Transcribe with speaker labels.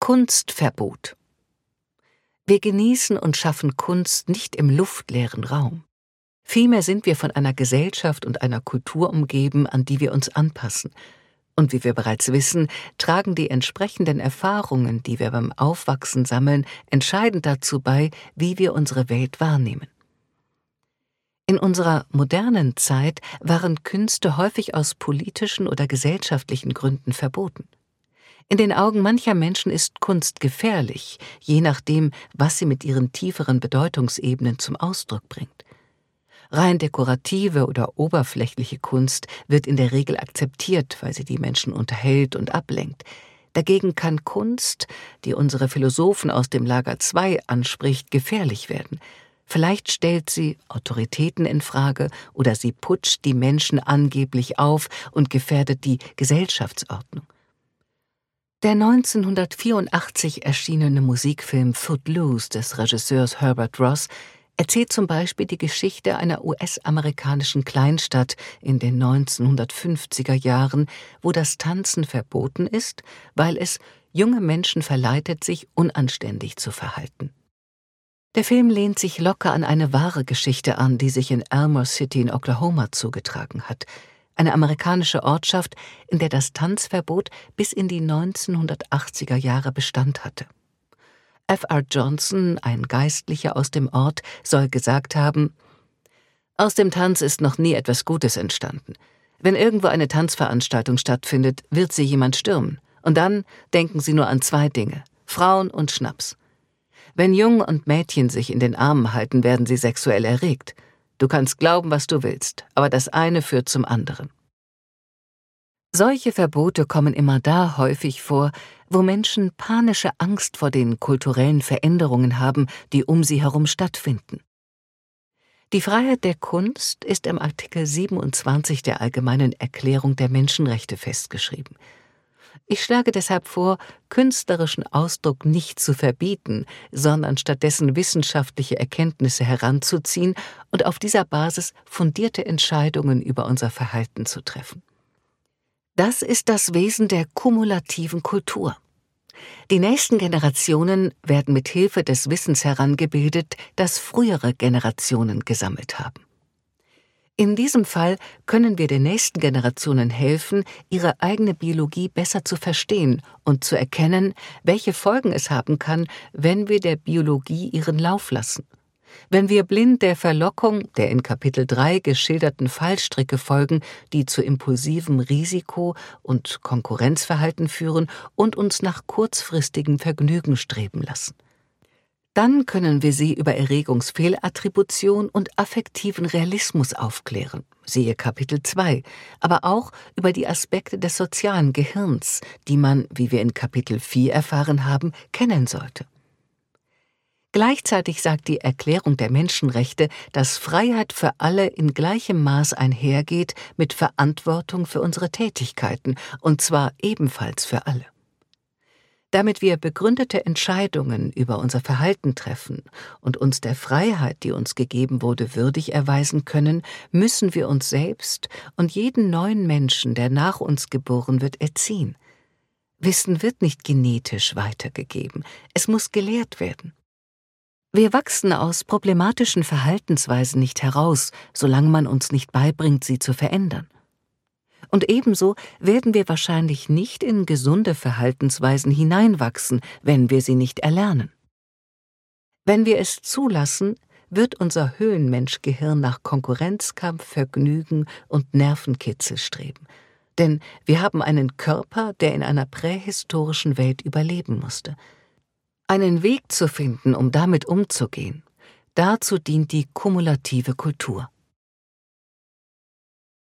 Speaker 1: Kunstverbot. Wir genießen und schaffen Kunst nicht im luftleeren Raum. Vielmehr sind wir von einer Gesellschaft und einer Kultur umgeben, an die wir uns anpassen. Und wie wir bereits wissen, tragen die entsprechenden Erfahrungen, die wir beim Aufwachsen sammeln, entscheidend dazu bei, wie wir unsere Welt wahrnehmen. In unserer modernen Zeit waren Künste häufig aus politischen oder gesellschaftlichen Gründen verboten. In den Augen mancher Menschen ist Kunst gefährlich, je nachdem, was sie mit ihren tieferen Bedeutungsebenen zum Ausdruck bringt. Rein dekorative oder oberflächliche Kunst wird in der Regel akzeptiert, weil sie die Menschen unterhält und ablenkt. Dagegen kann Kunst, die unsere Philosophen aus dem Lager 2 anspricht, gefährlich werden. Vielleicht stellt sie Autoritäten in Frage oder sie putscht die Menschen angeblich auf und gefährdet die Gesellschaftsordnung. Der 1984 erschienene Musikfilm Footloose des Regisseurs Herbert Ross erzählt zum Beispiel die Geschichte einer US-amerikanischen Kleinstadt in den 1950er Jahren, wo das Tanzen verboten ist, weil es junge Menschen verleitet, sich unanständig zu verhalten. Der Film lehnt sich locker an eine wahre Geschichte an, die sich in Elmer City in Oklahoma zugetragen hat, eine amerikanische Ortschaft, in der das Tanzverbot bis in die 1980er Jahre Bestand hatte. F.R. Johnson, ein Geistlicher aus dem Ort, soll gesagt haben: Aus dem Tanz ist noch nie etwas Gutes entstanden. Wenn irgendwo eine Tanzveranstaltung stattfindet, wird sie jemand stürmen. Und dann denken sie nur an 2 Dinge: Frauen und Schnaps. Wenn Jungen und Mädchen sich in den Armen halten, werden sie sexuell erregt. Du kannst glauben, was du willst, aber das eine führt zum anderen. Solche Verbote kommen immer da häufig vor, wo Menschen panische Angst vor den kulturellen Veränderungen haben, die um sie herum stattfinden. Die Freiheit der Kunst ist im Artikel 27 der Allgemeinen Erklärung der Menschenrechte festgeschrieben. Ich schlage deshalb vor, künstlerischen Ausdruck nicht zu verbieten, sondern stattdessen wissenschaftliche Erkenntnisse heranzuziehen und auf dieser Basis fundierte Entscheidungen über unser Verhalten zu treffen. Das ist das Wesen der kumulativen Kultur. Die nächsten Generationen werden mit Hilfe des Wissens herangebildet, das frühere Generationen gesammelt haben. In diesem Fall können wir den nächsten Generationen helfen, ihre eigene Biologie besser zu verstehen und zu erkennen, welche Folgen es haben kann, wenn wir der Biologie ihren Lauf lassen. Wenn wir blind der Verlockung der in Kapitel 3 geschilderten Fallstricke folgen, die zu impulsivem Risiko- und Konkurrenzverhalten führen und uns nach kurzfristigem Vergnügen streben lassen. Dann können wir sie über Erregungsfehlattribution und affektiven Realismus aufklären, siehe Kapitel 2, aber auch über die Aspekte des sozialen Gehirns, die man, wie wir in Kapitel 4 erfahren haben, kennen sollte. Gleichzeitig sagt die Erklärung der Menschenrechte, dass Freiheit für alle in gleichem Maß einhergeht mit Verantwortung für unsere Tätigkeiten, und zwar ebenfalls für alle. Damit wir begründete Entscheidungen über unser Verhalten treffen und uns der Freiheit, die uns gegeben wurde, würdig erweisen können, müssen wir uns selbst und jeden neuen Menschen, der nach uns geboren wird, erziehen. Wissen wird nicht genetisch weitergegeben, es muss gelehrt werden. Wir wachsen aus problematischen Verhaltensweisen nicht heraus, solange man uns nicht beibringt, sie zu verändern. Und ebenso werden wir wahrscheinlich nicht in gesunde Verhaltensweisen hineinwachsen, wenn wir sie nicht erlernen. Wenn wir es zulassen, wird unser Höhlenmenschgehirn nach Konkurrenzkampf, Vergnügen und Nervenkitzel streben. Denn wir haben einen Körper, der in einer prähistorischen Welt überleben musste. Einen Weg zu finden, um damit umzugehen, dazu dient die kumulative Kultur.